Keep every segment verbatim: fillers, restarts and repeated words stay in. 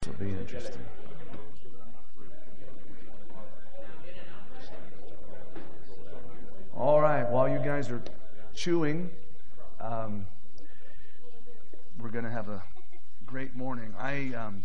This will be interesting. All right, while you guys are chewing, um, we're going to have a great morning. I, um,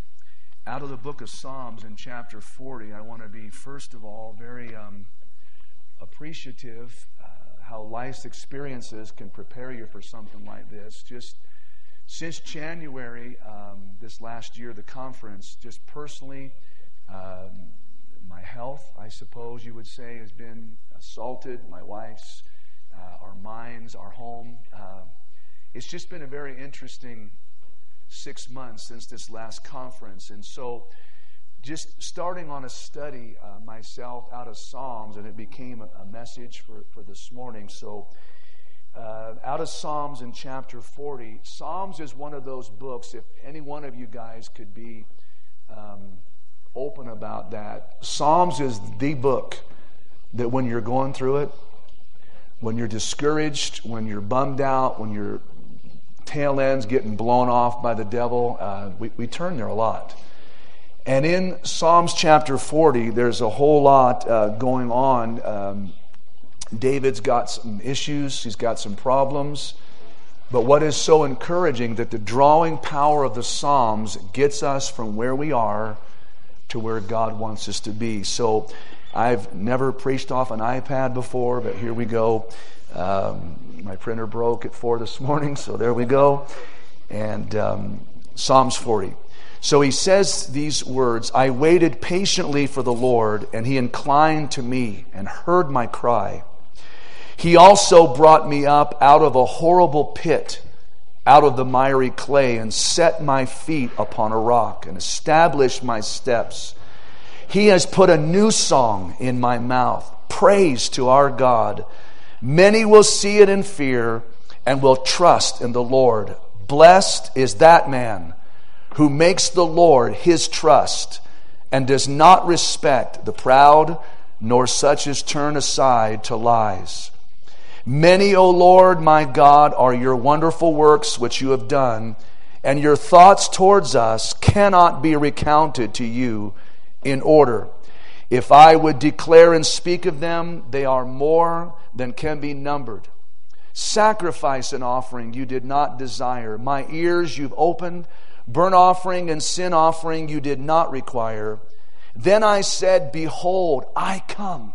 out of the book of Psalms in chapter forty, I want to be, first of all, very um, appreciative uh, how life's experiences can prepare you for something like this. Just since January, um, this last year, the conference, just personally, um, my health, I suppose you would say, has been assaulted. My wife's, uh, our minds, our home. Uh, it's just been a very interesting six months since this last conference. And so just starting on a study uh, myself out of Psalms, and it became a, a message for, for this morning. So uh, out of Psalms in chapter forty, Psalms is one of those books, if any one of you guys could be um, open about that. Psalms is the book that when you're going through it, when you're discouraged, when you're bummed out, when your tail end's getting blown off by the devil, uh, we, we turn there a lot. And in Psalms chapter forty, there's a whole lot uh, going on. Um, David's got some issues, he's got some problems. But what is so encouraging, that the drawing power of the Psalms gets us from where we are to where God wants us to be. So I've never preached off an iPad before, but here we go. Um, my printer broke at four this morning, so there we go. And um, Psalms forty. So he says these words, "I waited patiently for the Lord, and he inclined to me and heard my cry. He also brought me up out of a horrible pit, out of the miry clay, and set my feet upon a rock and established my steps. He has put a new song in my mouth, praise to our God. Many will see it in fear and will trust in the Lord. Blessed is that man who makes the Lord his trust and does not respect the proud, nor such as turn aside to lies. Many, O Lord, my God, are your wonderful works which you have done, and your thoughts towards us cannot be recounted to you in order. If I would declare and speak of them, they are more than can be numbered. Sacrifice and offering you did not desire. My ears you've opened. Burnt offering and sin offering you did not require. Then I said, behold, I come.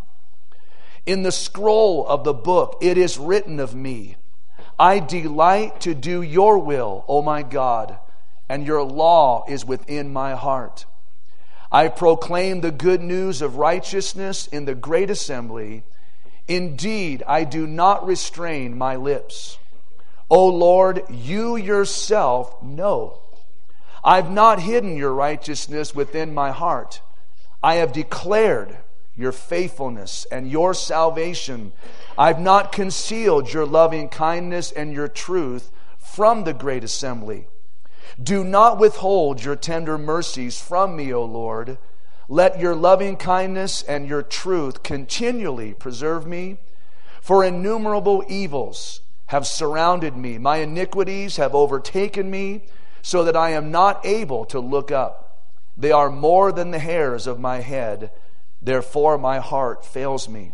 In the scroll of the book it is written of me, I delight to do your will, O my God, and your law is within my heart. I proclaim the good news of righteousness in the great assembly. Indeed, I do not restrain my lips. O Lord, you yourself know. I've not hidden your righteousness within my heart. I have declared your faithfulness and your salvation. I've not concealed your loving kindness and your truth from the great assembly. Do not withhold your tender mercies from me, O Lord. Let your loving kindness and your truth continually preserve me. For innumerable evils have surrounded me. My iniquities have overtaken me, so that I am not able to look up. They are more than the hairs of my head. Therefore my heart fails me.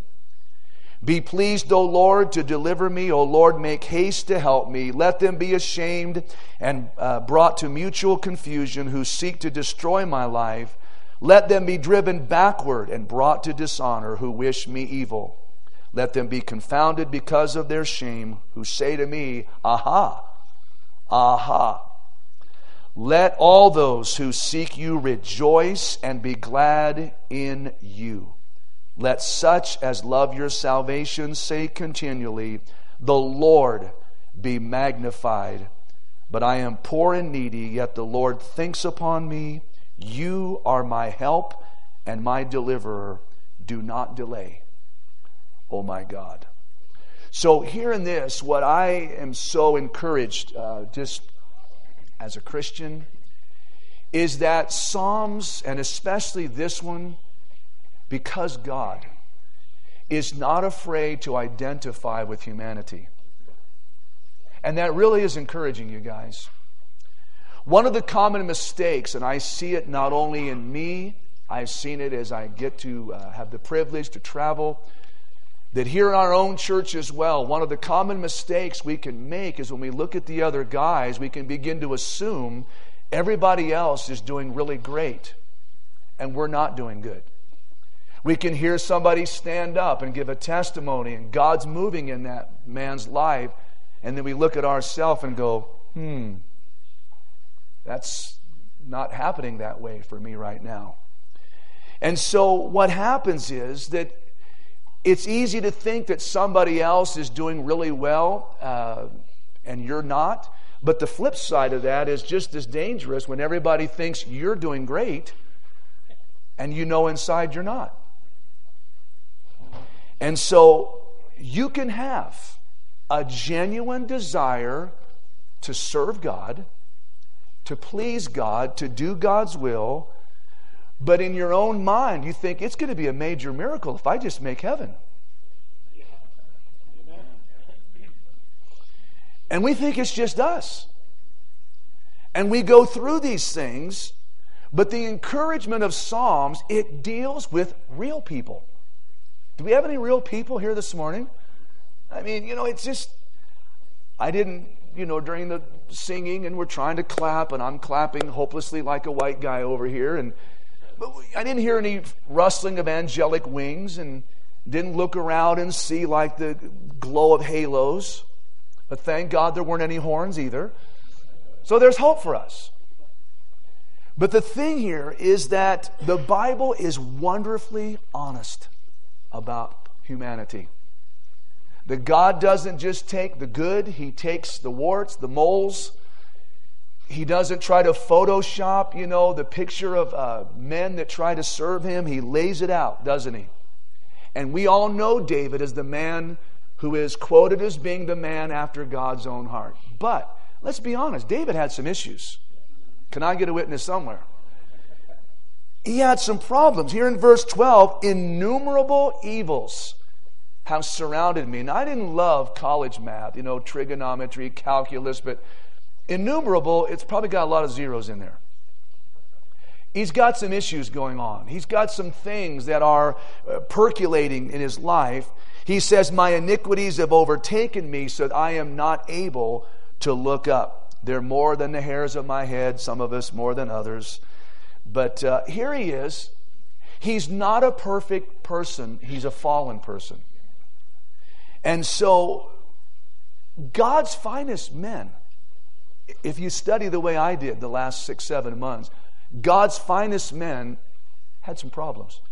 Be pleased, O Lord, to deliver me. O Lord, make haste to help me. Let them be ashamed and uh, brought to mutual confusion who seek to destroy my life. Let them be driven backward and brought to dishonor who wish me evil. Let them be confounded because of their shame who say to me, Aha, aha. Let all those who seek you rejoice and be glad in you. Let such as love your salvation say continually, the Lord be magnified. But I am poor and needy, yet the Lord thinks upon me. You are my help and my deliverer. Do not delay, O my God. So here in this, what I am so encouraged, uh, just as a Christian, is that Psalms, and especially this one, because God is not afraid to identify with humanity. And that really is encouraging, you guys. One of the common mistakes, and I see it not only in me, I've seen it as I get to uh, have the privilege to travel, that here in our own church as well, one of the common mistakes we can make is when we look at the other guys, we can begin to assume everybody else is doing really great and we're not doing good. We can hear somebody stand up and give a testimony and God's moving in that man's life, and then we look at ourselves and go, hmm, that's not happening that way for me right now. And so what happens is that it's easy to think that somebody else is doing really well uh, and you're not. But the flip side of that is just as dangerous when everybody thinks you're doing great and you know inside you're not. And so you can have a genuine desire to serve God, to please God, to do God's will, but in your own mind you think it's going to be a major miracle if I just make heaven. And we think it's just us. And we go through these things, but the encouragement of Psalms, it deals with real people. Do we have any real people here this morning? I mean, you know, it's just, I didn't, you know, during the singing and we're trying to clap and I'm clapping hopelessly like a white guy over here, and but I didn't hear any rustling of angelic wings and didn't look around and see like the glow of halos. But thank God there weren't any horns either. So there's hope for us. But the thing here is that the Bible is wonderfully honest about humanity. That God doesn't just take the good, He takes the warts, the moles. He doesn't try to Photoshop, you know, the picture of uh, men that try to serve Him. He lays it out, doesn't He? And we all know David as the man who is quoted as being the man after God's own heart. But let's be honest, David had some issues. Can I get a witness somewhere? He had some problems. Here in verse twelve, innumerable evils have surrounded me. And I didn't love college math, you know, trigonometry, calculus, but innumerable, it's probably got a lot of zeros in there. He's got some issues going on. He's got some things that are uh, percolating in his life. He says, my iniquities have overtaken me so that I am not able to look up. They're more than the hairs of my head, some of us more than others. But uh, here he is. He's not a perfect person. He's a fallen person. And so God's finest men, if you study the way I did the last six, seven months, God's finest men had some problems.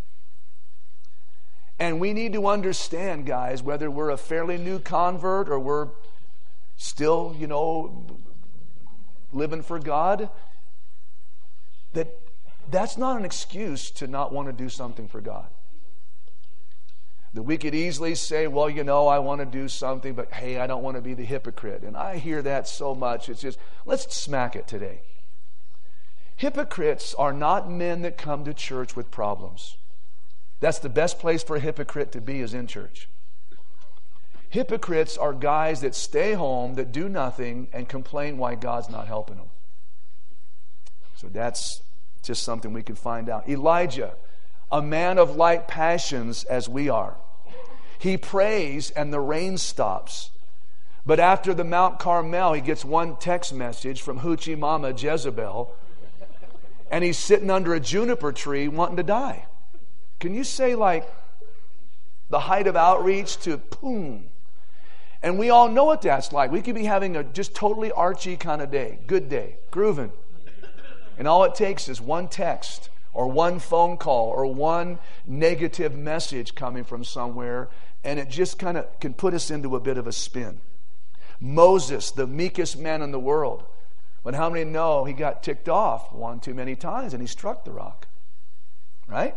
And we need to understand, guys, whether we're a fairly new convert or we're still, you know, living for God, that that's not an excuse to not want to do something for God. That we could easily say, well, you know, I want to do something, but hey, I don't want to be the hypocrite. And I hear that so much. It's just, let's smack it today. Hypocrites are not men that come to church with problems. That's the best place for a hypocrite to be, is in church. Hypocrites are guys that stay home, that do nothing, and complain why God's not helping them. So that's just something we can find out. Elijah, a man of like passions as we are. He prays and the rain stops. But after the Mount Carmel, he gets one text message from Hoochie Mama Jezebel, and he's sitting under a juniper tree wanting to die. Can you say like the height of outreach to boom? And we all know what that's like. We could be having a just totally Archie kind of day, good day, grooving. And all it takes is one text or one phone call or one negative message coming from somewhere, and it just kind of can put us into a bit of a spin. Moses, the meekest man in the world, but how many know he got ticked off one too many times and he struck the rock? Right?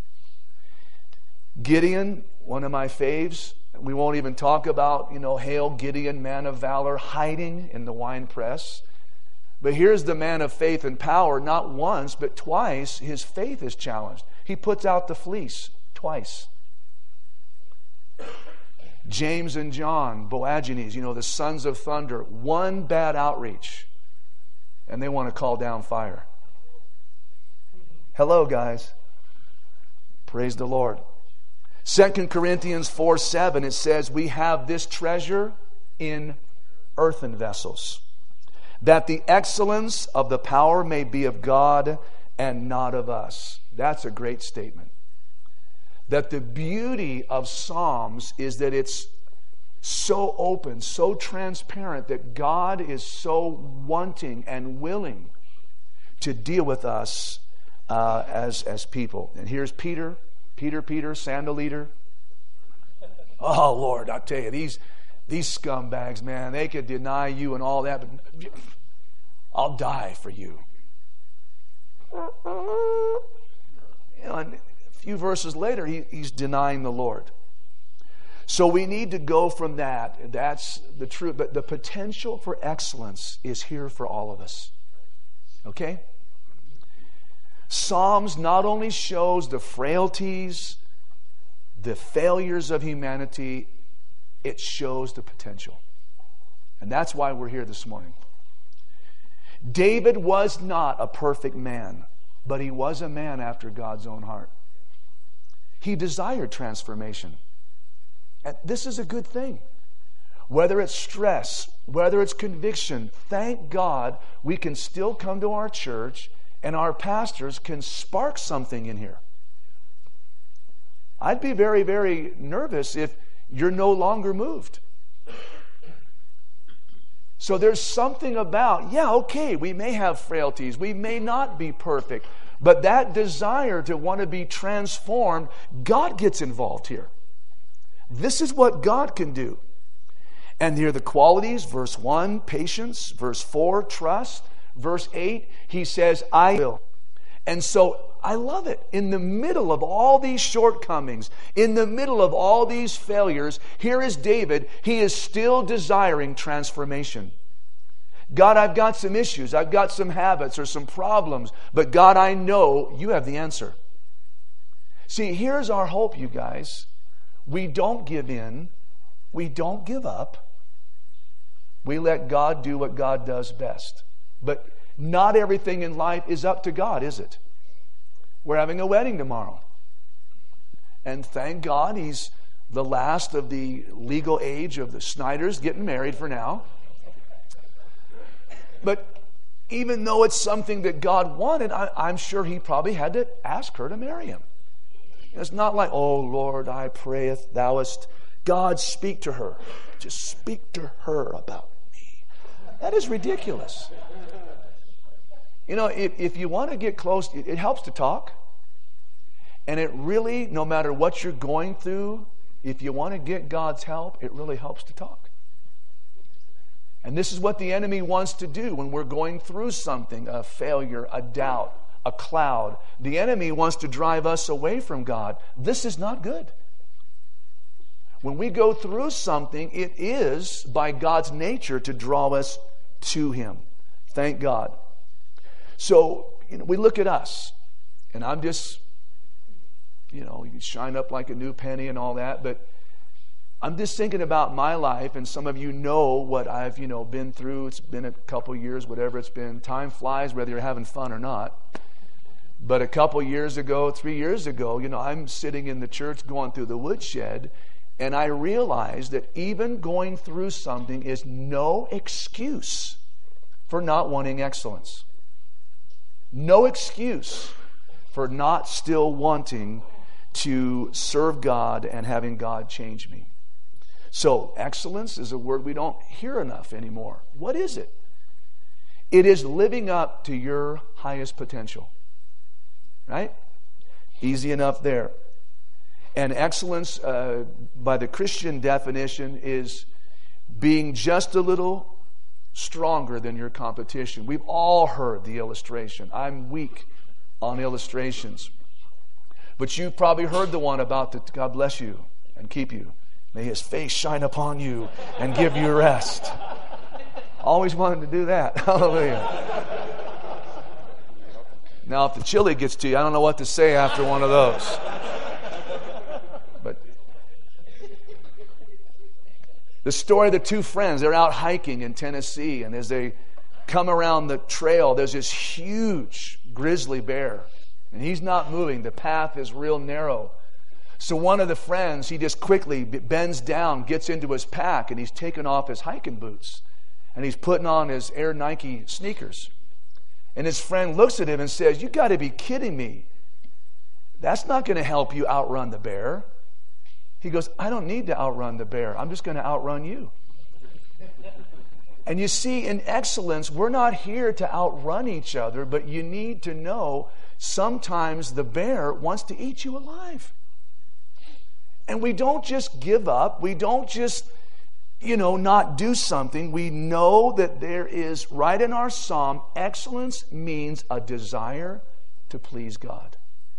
Gideon, one of my faves. We won't even talk about, you know, hail Gideon, man of valor, hiding in the wine press. But here's the man of faith and power. Not once, but twice, his faith is challenged. He puts out the fleece twice. James and John, Boanerges, you know, the sons of thunder. One bad outreach. and they want to call down fire. Hello, guys. Praise the Lord. Second Corinthians four seven, it says, we have this treasure in earthen vessels, that the excellence of the power may be of God and not of us. That's a great statement. That the beauty of Psalms is that it's so open, so transparent, that God is so wanting and willing to deal with us uh, as, as people. And here's Peter, Peter, Peter, sandal eater. Oh, Lord, I tell you, these, these scumbags, man, they could deny you and all that, but I'll die for you. You know, and a few verses later, he, he's denying the Lord. So we need to go from that. That's the truth. But the potential for excellence is here for all of us. Okay? Psalms not only shows the frailties, the failures of humanity, it shows the potential. And that's why we're here this morning. David was not a perfect man, but he was a man after God's own heart. He desired transformation. And this is a good thing. Whether it's stress, whether it's conviction, thank God we can still come to our church and our pastors can spark something in here. I'd be very, very nervous if you're no longer moved. So there's something about, yeah, okay, we may have frailties, we may not be perfect, but that desire to want to be transformed, God gets involved here. This is what God can do. And here are the qualities, verse one, patience, verse four, trust, verse eight, he says, I will. And so I love it. In the middle of all these shortcomings, in the middle of all these failures, here is David. He is still desiring transformation. God, I've got some issues. I've got some habits or some problems. But God, I know you have the answer. See, here's our hope, you guys. We don't give in. We don't give up. We let God do what God does best. But not everything in life is up to God, is it? We're having a wedding tomorrow. And thank God he's the last of the legal age of the Snyders getting married for now. But even though it's something that God wanted, I, I'm sure he probably had to ask her to marry him. It's not like, oh Lord, I prayeth thouest. God, speak to her. Just speak to her about me. That is ridiculous. You know, if, if you want to get close, it, it helps to talk. And it really, no matter what you're going through, if you want to get God's help, it really helps to talk. And this is what the enemy wants to do when we're going through something, a failure, a doubt, a cloud. The enemy wants to drive us away from God. This is not good. When we go through something, it is by God's nature to draw us to Him. Thank God. So, you know, we look at us, and I'm just, you know, you shine up like a new penny and all that, but I'm just thinking about my life, and some of you know what I've, you know, been through. It's been a couple years, whatever it's been. Time flies, whether you're having fun or not. But a couple years ago, three years ago, you know, I'm sitting in the church going through the woodshed, and I realized that even going through something is no excuse for not wanting excellence. No excuse for not still wanting to serve God and having God change me. So, excellence is a word we don't hear enough anymore. What is it? It is living up to your highest potential. Right? Easy enough there. And excellence, uh, by the Christian definition, is being just a little stronger than your competition. We've all heard the illustration. I'm weak on illustrations. But you've probably heard the one about the God bless you and keep you. May His face shine upon you and give you rest. Always wanted to do that. Hallelujah. Now, if the chili gets to you, I don't know what to say after one of those. But the story of the two friends, they're out hiking in Tennessee, and as they come around the trail, there's this huge grizzly bear. And he's not moving. The path is real narrow. So one of the friends, he just quickly bends down, gets into his pack, and he's taking off his hiking boots. And he's putting on his Air Nike sneakers. And his friend looks at him and says, "You got to be kidding me. That's not going to help you outrun the bear." He goes, "I don't need to outrun the bear. I'm just going to outrun you." And you see, in excellence, we're not here to outrun each other, but you need to know sometimes the bear wants to eat you alive. And we don't just give up. We don't just, you know, not do something. We know that there is, right in our psalm, excellence means a desire to please God.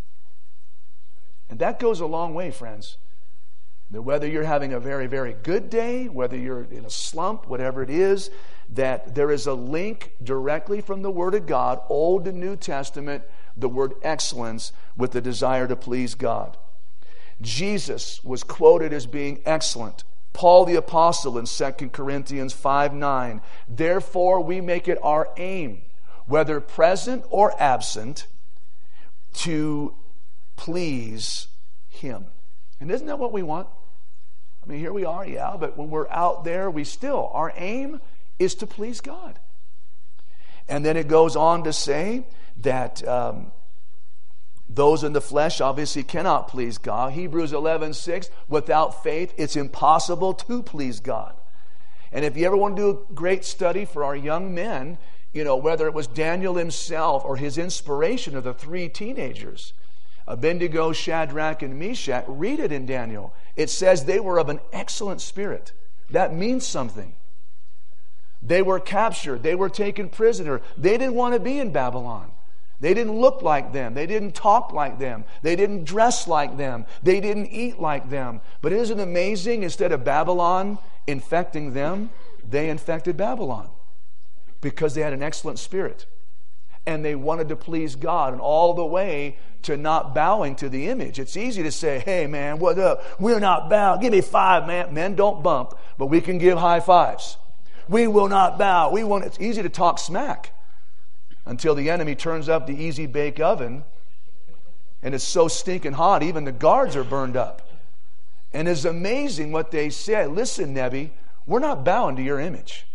And that goes a long way, friends. That whether you're having a very, very good day, whether you're in a slump, whatever it is, that there is a link directly from the Word of God, Old and New Testament, the word excellence with the desire to please God. Jesus was quoted as being excellent. Paul the Apostle in Second Corinthians five nine, "Therefore we make it our aim, whether present or absent, to please Him." And isn't that what we want? I mean, here we are, yeah, but when we're out there, we still, our aim is to please God. And then it goes on to say that um, those in the flesh obviously cannot please God. Hebrews eleven six, without faith, it's impossible to please God. And if you ever want to do a great study for our young men, you know, whether it was Daniel himself or his inspiration of the three teenagers, Abednego, Shadrach, and Meshach, read it in Daniel. It says they were of an excellent spirit. That means something. They were captured. They were taken prisoner. They didn't want to be in Babylon. They didn't look like them. They didn't talk like them. They didn't dress like them. They didn't eat like them. But isn't it amazing? Instead of Babylon infecting them, they infected Babylon because they had an excellent spirit. And they wanted to please God, and all the way to not bowing to the image. It's easy to say, "Hey man, what up? We're not bowing. Give me five, man." Men don't bump, but we can give high fives. We will not bow. We want. It's easy to talk smack until the enemy turns up the easy bake oven, and it's so stinking hot, even the guards are burned up. And it's amazing what they say. "Listen, Nebi, we're not bowing to your image.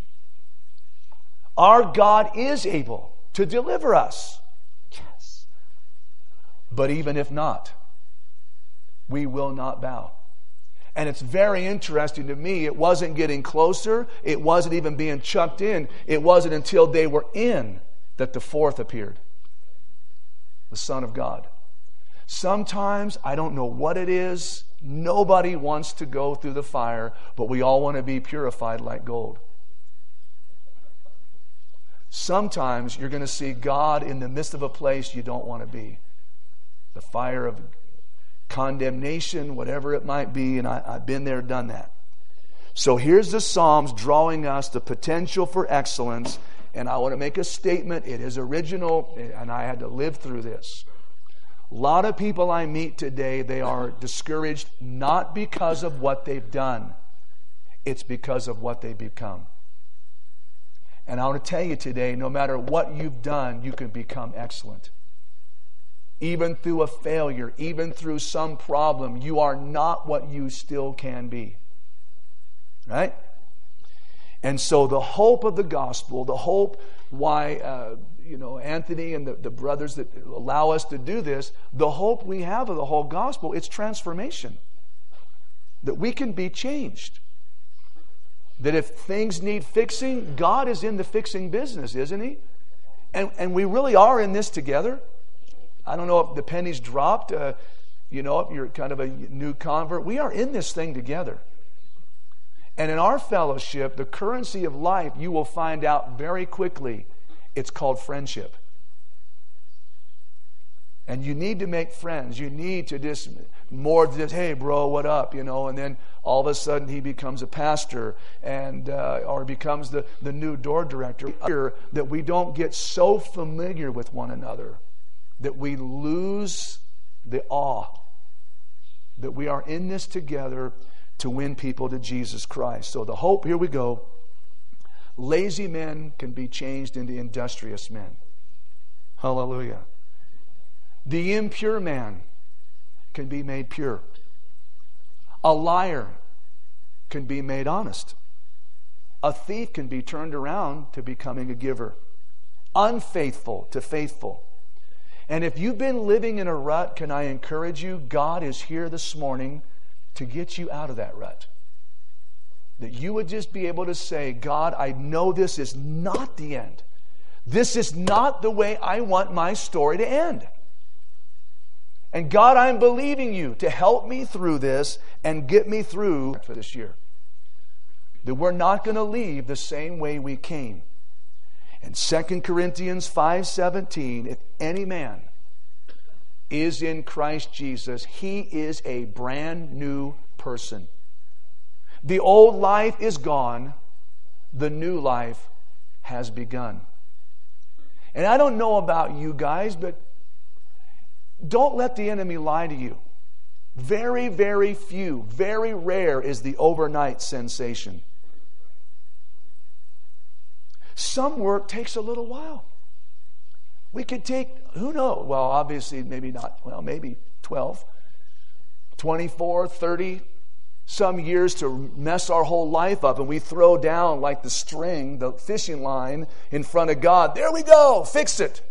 Our God is able to deliver us. Yes. But even if not, we will not bow." And it's very interesting to me. It wasn't getting closer. It wasn't even being chucked in. It wasn't until they were in that the fourth appeared. The Son of God. Sometimes, I don't know what it is, nobody wants to go through the fire, but we all want to be purified like gold. Sometimes you're going to see God in the midst of a place you don't want to be. The fire of condemnation, whatever it might be, and I, I've been there, done that. So here's the Psalms drawing us the potential for excellence, and I want to make a statement. It is original, and I had to live through this. A lot of people I meet today, they are discouraged not because of what they've done. It's because of what they've become. And I want to tell you today, no matter what you've done, you can become excellent. Even through a failure, even through some problem, you are not what you still can be. Right? And so the hope of the gospel, the hope why, uh, you know, Anthony and the, the brothers that allow us to do this, the hope we have of the whole gospel, it's transformation. That we can be changed. That if things need fixing, God is in the fixing business, isn't He? And and we really are in this together. I don't know if the pennies dropped, uh, you know, if you're kind of a new convert. We are in this thing together. And in our fellowship, the currency of life, you will find out very quickly, it's called friendship. And you need to make friends. You need to just, more than just, "Hey bro, what up?" You know, and then all of a sudden he becomes a pastor and uh, or becomes the, the new door director. That we don't get so familiar with one another that we lose the awe that we are in this together to win people to Jesus Christ. So the hope, here we go. Lazy men can be changed into industrious men. Hallelujah. The impure man can be made pure. A liar can be made honest. A thief can be turned around to becoming a giver. Unfaithful to faithful. And if you've been living in a rut, can I encourage you? God is here this morning to get you out of that rut. That you would just be able to say, God, I know this is not the end. This is not the way I want my story to end. And God, I'm believing you to help me through this and get me through for this year. That we're not going to leave the same way we came. In Second Corinthians five seventeen, if any man is in Christ Jesus, he is a brand new person. The old life is gone. The new life has begun. And I don't know about you guys, but don't let the enemy lie to you. Very, very few, very rare is the overnight sensation. Some work takes a little while. We could take, who knows? Well, obviously, maybe not, well, maybe twelve, twenty-four, thirty, some years to mess our whole life up, and we throw down like the string, the fishing line in front of God. There we go, fix it.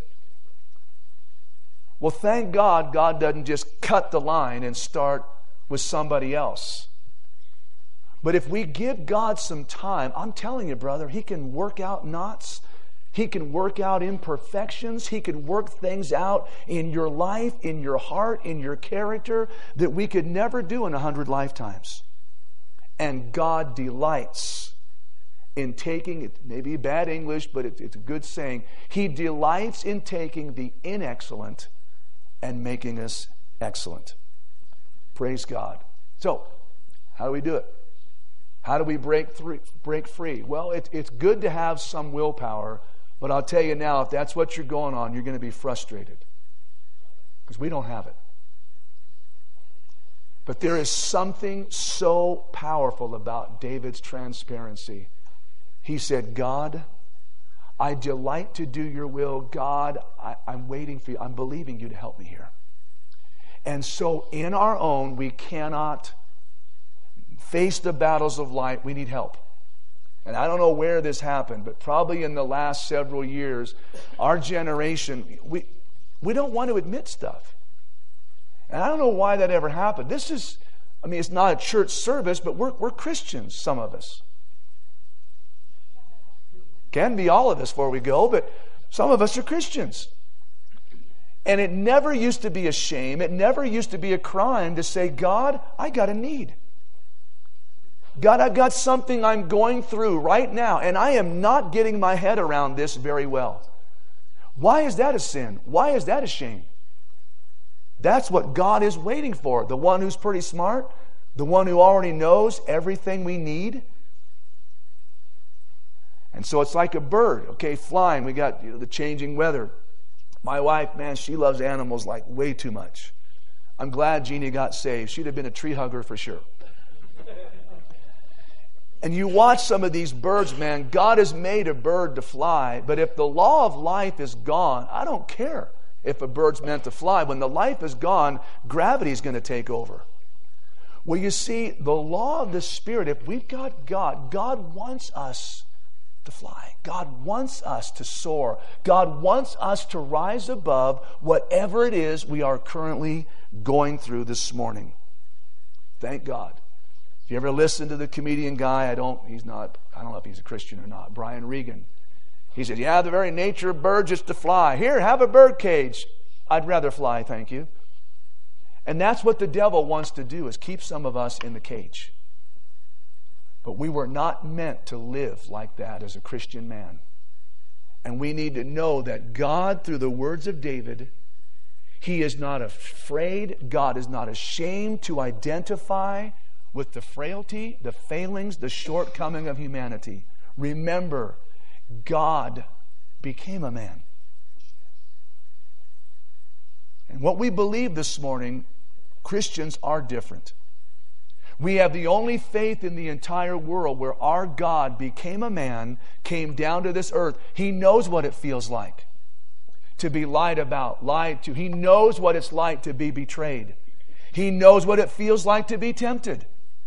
Well, thank God, God doesn't just cut the line and start with somebody else. But if we give God some time, I'm telling you, brother, He can work out knots. He can work out imperfections. He can work things out in your life, in your heart, in your character that we could never do in a hundred lifetimes. And God delights in taking, it may be bad English, but it, it's a good saying, He delights in taking the inexcellent and making us excellent. Praise God. So, how do we do it? How do we break through, break free? Well, it, it's good to have some willpower, but I'll tell you now, if that's what you're going on, you're going to be frustrated. Because we don't have it. But there is something so powerful about David's transparency. He said, God, I delight to do your will. God, I, I'm waiting for you. I'm believing you to help me here. And so in our own, we cannot face the battles of life. We need help. And I don't know where this happened, but probably in the last several years, our generation, we, we don't want to admit stuff. And I don't know why that ever happened. This is, I mean, it's not a church service, but we're, we're Christians, some of us. Can be all of us before we go, but some of us are Christians. And it never used to be a shame. It never used to be a crime to say, God, I got a need. God, I've got something I'm going through right now, and I am not getting my head around this very well. Why is that a sin? Why is that a shame? That's what God is waiting for. The one who's pretty smart, the one who already knows everything we need. And so it's like a bird, okay, flying. We got, you know, the changing weather. My wife, man, she loves animals like way too much. I'm glad Jeannie got saved. She'd have been a tree hugger for sure. And you watch some of these birds, man, God has made a bird to fly, but if the law of life is gone, I don't care if a bird's meant to fly. When the life is gone, gravity's going to take over. Well, you see, the law of the Spirit, if we've got God, God wants us to fly. God wants us to soar. God wants us to rise above whatever it is we are currently going through this morning. Thank God. If you ever listen to the comedian guy, I don't, he's not, I don't know if he's a Christian or not, Brian Regan. He said, yeah, the very nature of birds is to fly. Here, have a bird cage. I'd rather fly, thank you. And that's what the devil wants to do, is keep some of us in the cage. But we were not meant to live like that as a Christian man. And we need to know that God, through the words of David, He is not afraid, God is not ashamed to identify with the frailty, the failings, the shortcoming of humanity. Remember, God became a man. And what we believe this morning, Christians are different. We have the only faith in the entire world where our God became a man, came down to this earth. He knows what it feels like to be lied about, lied to. He knows what it's like to be betrayed. He knows what it feels like to be tempted.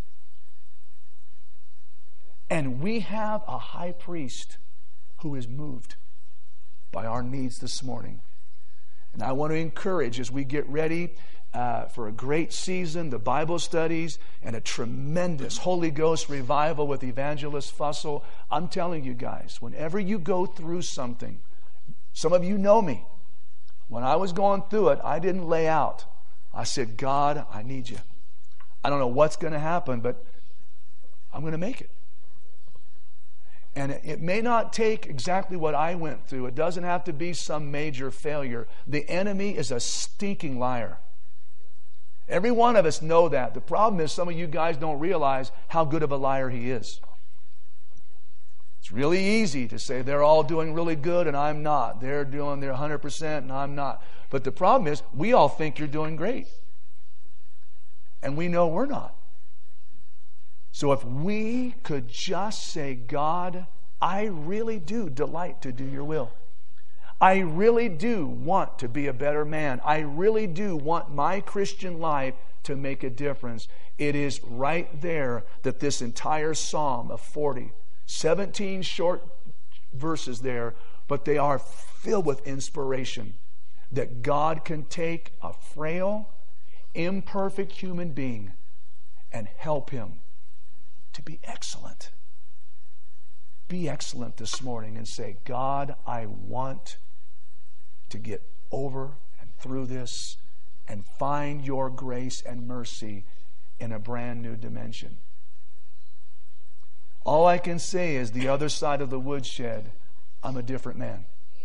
And we have a high priest who is moved by our needs this morning. And I want to encourage, as we get ready uh, for a great season, the Bible studies, and a tremendous Holy Ghost revival with Evangelist Fussell, I'm telling you guys, whenever you go through something, some of you know me. When I was going through it, I didn't lay out. I said, God, I need you. I don't know what's going to happen, but I'm going to make it. And it may not take exactly what I went through. It doesn't have to be some major failure. The enemy is a stinking liar. Every one of us know that. The problem is some of you guys don't realize how good of a liar he is. It's really easy to say they're all doing really good and I'm not. They're doing their one hundred percent and I'm not. But the problem is we all think you're doing great. And we know we're not. So if we could just say, God, I really do delight to do your will. I really do want to be a better man. I really do want my Christian life to make a difference. It is right there that this entire Psalm of forty, seventeen short verses there, but they are filled with inspiration that God can take a frail, imperfect human being and help him to be excellent. Be excellent this morning and say, God, I want to get over and through this and find your grace and mercy in a brand new dimension. All I can say is the other side of the woodshed, I'm a different man.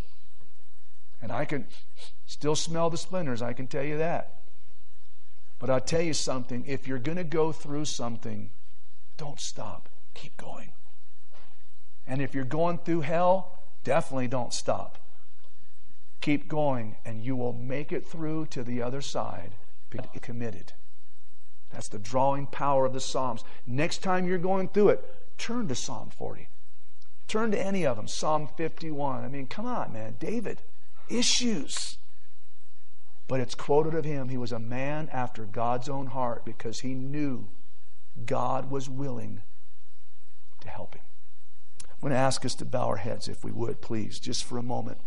And I can still smell the splinters, I can tell you that. But I'll tell you something, if you're going to go through something, don't stop. Keep going. And if you're going through hell, definitely don't stop. Keep going, and you will make it through to the other side. Be committed. That's the drawing power of the Psalms. Next time you're going through it, turn to Psalm forty. Turn to any of them. Psalm fifty-one. I mean, come on, man. David. Issues. But it's quoted of him, he was a man after God's own heart because he knew God was willing to help him. I'm going to ask us to bow our heads, if we would, please, just for a moment.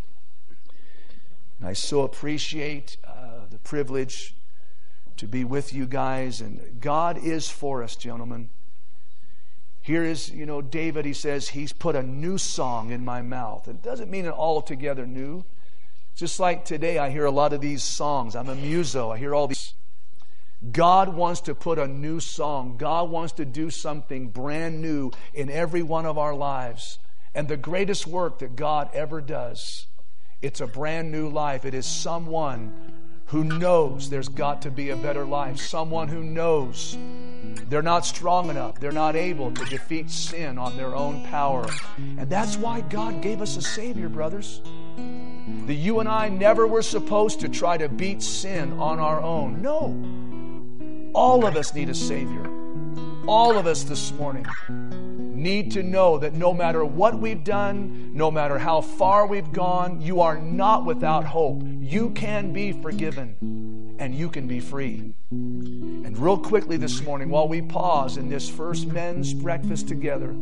And I so appreciate uh, the privilege to be with you guys. And God is for us, gentlemen. Here is, you know, David, he says, he's put a new song in my mouth. It doesn't mean it altogether new. Just like today, I hear a lot of these songs. I'm a muso. I hear all these. God wants to put a new song. God wants to do something brand new in every one of our lives. And the greatest work that God ever does, it's a brand new life. It is someone who knows there's got to be a better life. Someone who knows they're not strong enough. They're not able to defeat sin on their own power. And that's why God gave us a Savior, brothers. That you and I never were supposed to try to beat sin on our own. No. All of us need a Savior. All of us this morning need to know that no matter what we've done, no matter how far we've gone, you are not without hope. You can be forgiven and you can be free. And real quickly this morning, while we pause in this first men's breakfast together,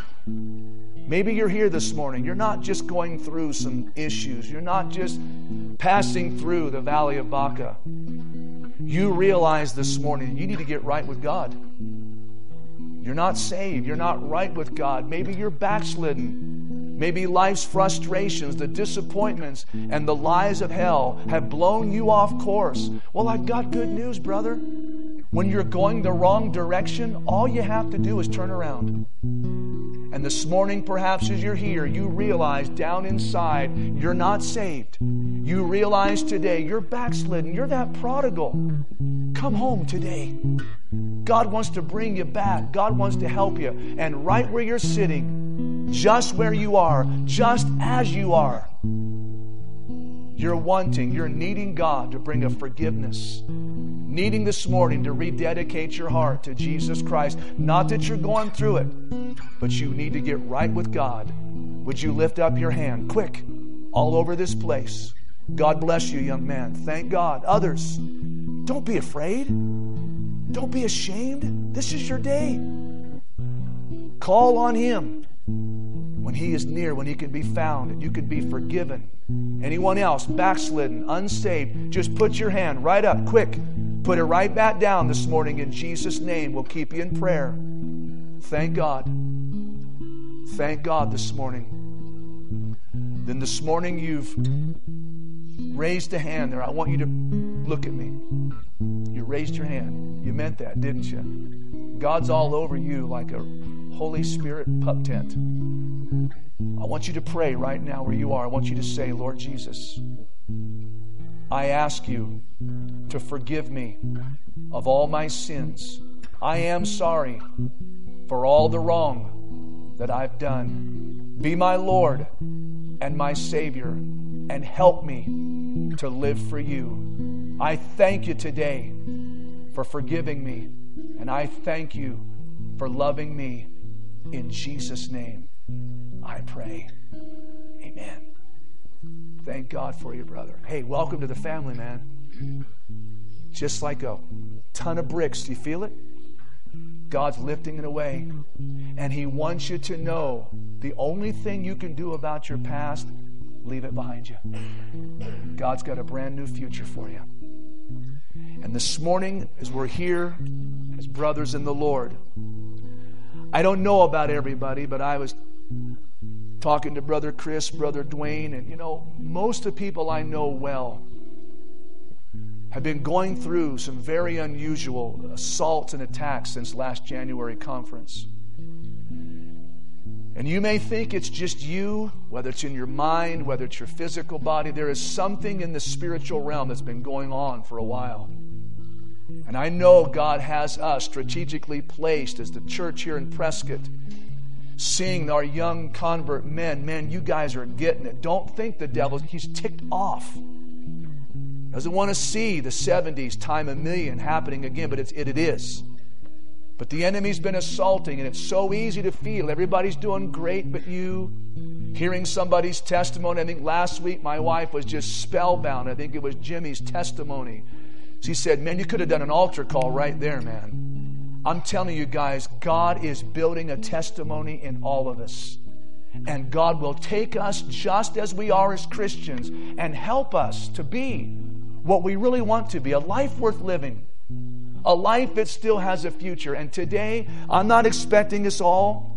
maybe you're here this morning. You're not just going through some issues. You're not just passing through the valley of Baca. You realize this morning you need to get right with God. You're not saved. You're not right with God. Maybe you're backslidden. Maybe life's frustrations, the disappointments, and the lies of hell have blown you off course. Well, I've got good news, brother. When you're going the wrong direction, all you have to do is turn around. And this morning, perhaps as you're here, you realize down inside you're not saved. You realize today you're backslidden. You're that prodigal. Come home today. God wants to bring you back. God wants to help you. And right where you're sitting, just where you are, just as you are, You're wanting, you're needing God to bring a forgiveness. Needing this morning to rededicate your heart to Jesus Christ. Not that you're going through it, but you need to get right with God. Would you lift up your hand? Quick, all over this place. God bless you, young man. Thank God. Others, don't be afraid. Don't be ashamed. This is your day. Call on Him when He is near, when He can be found, and you can be forgiven. Anyone else, backslidden, unsaved, just put your hand right up, quick. Put it right back down this morning in Jesus' name. We'll keep you in prayer. Thank God. Thank God this morning. Then this morning you've raised a hand there. I want you to look at me. You raised your hand. You meant that, didn't you? God's all over you like a Holy Spirit pup tent. I want you to pray right now where you are. I want you to say, Lord Jesus, I ask you to forgive me of all my sins. I am sorry for all the wrong that I've done. Be my Lord and my Savior, and help me to live for you. I thank you today for forgiving me, and I thank you for loving me. In Jesus' name, I pray. Amen. Thank God for you, brother. Hey, welcome to the family, man. Just like a ton of bricks. Do you feel it? God's lifting it away. And He wants you to know the only thing you can do about your past, leave it behind you. God's got a brand new future for you. And this morning, as we're here as brothers in the Lord, I don't know about everybody, but I was talking to Brother Chris, Brother Dwayne, and you know, most of the people I know well have been going through some very unusual assaults and attacks since last January conference. And you may think it's just you, whether it's in your mind, whether it's your physical body. There is something in the spiritual realm that's been going on for a while. And I know God has us strategically placed as the church here in Prescott, seeing our young convert men. Man, you guys are getting it. Don't think the devil, he's ticked off. Doesn't want to see the seventies time a million happening again, but it's, it, it is. But the enemy's been assaulting, and it's so easy to feel everybody's doing great but you. Hearing somebody's testimony. I think last week my wife was just spellbound. I think it was Jimmy's testimony. She said, man, you could have done an altar call right there, man. I'm telling you guys, God is building a testimony in all of us. And God will take us just as we are as Christians and help us to be what we really want to be, a life worth living, a life that still has a future. And today, I'm not expecting us all,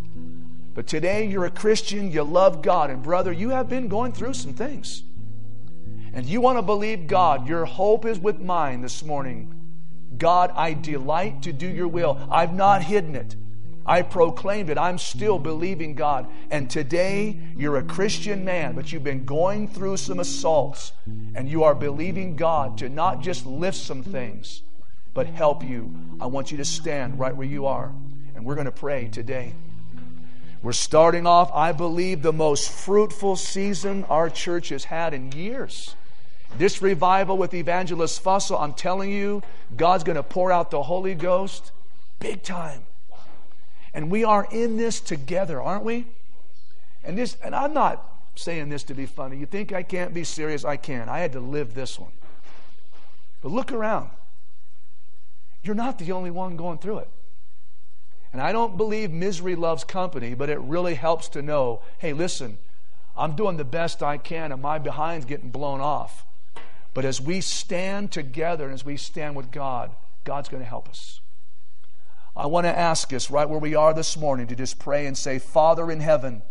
but today you're a Christian, you love God, and brother, you have been going through some things. And you want to believe God, your hope is with mine this morning. God, I delight to do your will. I've not hidden it. I proclaimed it. I'm still believing God. And today, you're a Christian man, but you've been going through some assaults. And you are believing God to not just lift some things, but help you. I want you to stand right where you are. And we're going to pray today. We're starting off, I believe, the most fruitful season our church has had in years. This revival with Evangelist Fussell, I'm telling you, God's going to pour out the Holy Ghost big time. And we are in this together, aren't we? And this, and I'm not saying this to be funny. You think I can't be serious? I can. I had to live this one. But look around. You're not the only one going through it. And I don't believe misery loves company, but it really helps to know, hey, listen, I'm doing the best I can and my behind's getting blown off. But as we stand together and as we stand with God, God's going to help us. I want to ask us right where we are this morning to just pray and say, Father in heaven,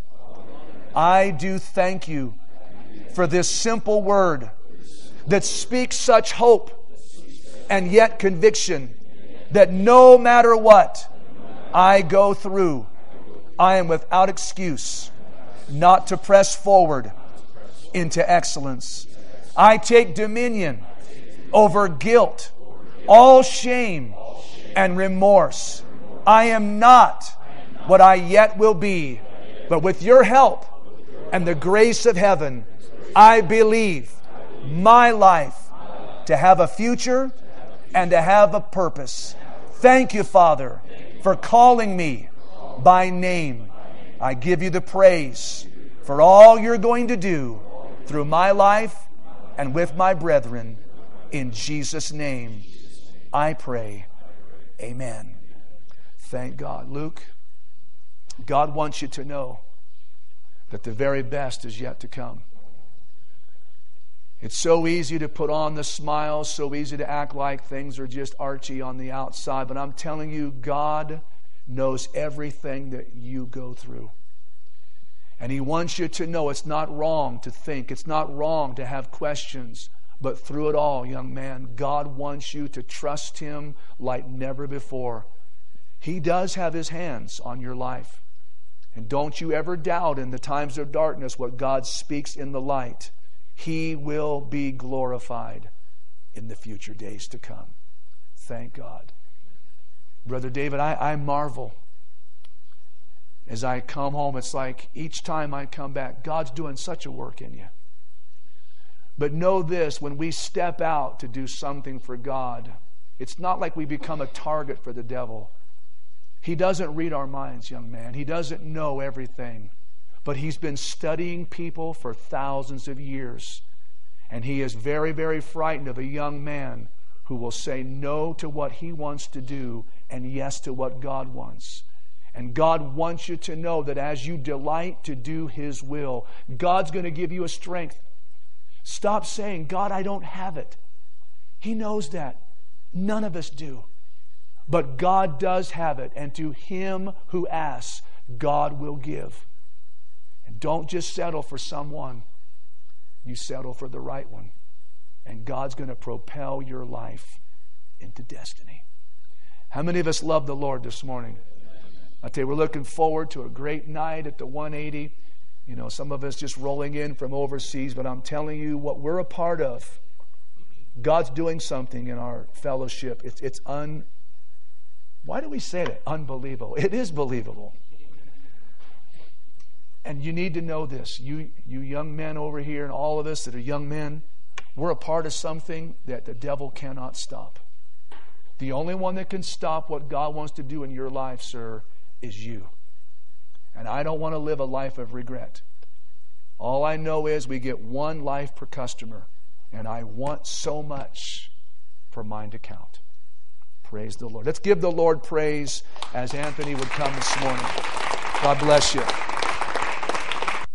I do thank you for this simple word that speaks such hope and yet conviction that no matter what I go through, I am without excuse not to press forward into excellence. I take dominion over guilt, all shame, and remorse. I am not what I yet will be, but with your help and the grace of heaven, I believe my life to have a future and to have a purpose. Thank you, Father, for calling me by name. I give you the praise for all you're going to do through my life and with my brethren. In Jesus' name, I pray. Amen. Thank God. Luke, God wants you to know that the very best is yet to come. It's so easy to put on the smile, so easy to act like things are just Archie on the outside. But I'm telling you, God knows everything that you go through. And He wants you to know it's not wrong to think. It's not wrong to have questions. But through it all, young man, God wants you to trust Him like never before. He does have His hands on your life. And don't you ever doubt in the times of darkness what God speaks in the light. He will be glorified in the future days to come. Thank God. Brother David, I, I marvel as I come home. It's like each time I come back, God's doing such a work in you. But know this, when we step out to do something for God, it's not like we become a target for the devil. He doesn't read our minds, young man. He doesn't know everything. But He's been studying people for thousands of years. And He is very, very frightened of a young man who will say no to what he wants to do and yes to what God wants. And God wants you to know that as you delight to do His will, God's going to give you a strength. Stop saying, God, I don't have it. He knows that. None of us do. But God does have it. And to him who asks, God will give. And don't just settle for someone. You settle for the right one. And God's going to propel your life into destiny. How many of us love the Lord this morning? I tell you, we're looking forward to a great night at the one eighty. You know, some of us just rolling in from overseas, but I'm telling you what we're a part of. God's doing something in our fellowship. It's it's un. Why do we say that? Unbelievable. It is believable. And you need to know this. You you young men over here and all of us that are young men, we're a part of something that the devil cannot stop. The only one that can stop what God wants to do in your life, sir, is you. And I don't want to live a life of regret. All I know is we get one life per customer. And I want so much for mine to count. Praise the Lord. Let's give the Lord praise as Anthony would come this morning. God bless you.